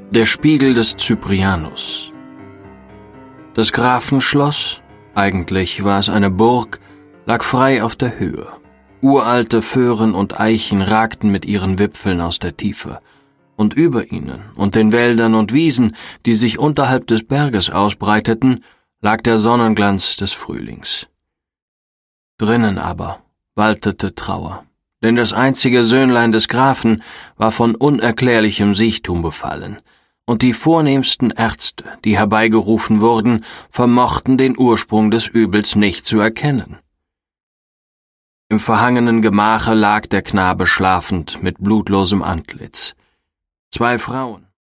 Der Spiegel des Cyprianus. Das Grafenschloss, eigentlich war es eine Burg, lag frei auf der Höhe. Uralte Föhren und Eichen ragten mit ihren Wipfeln aus der Tiefe, und über ihnen und den Wäldern und Wiesen, die sich unterhalb des Berges ausbreiteten, lag der Sonnenglanz des Frühlings. Drinnen aber waltete Trauer, denn das einzige Söhnlein des Grafen war von unerklärlichem Siechtum befallen, und die vornehmsten Ärzte, die herbeigerufen wurden, vermochten den Ursprung des Übels nicht zu erkennen. Im verhangenen Gemache lag der Knabe schlafend mit blutlosem Antlitz. 2 Frauen,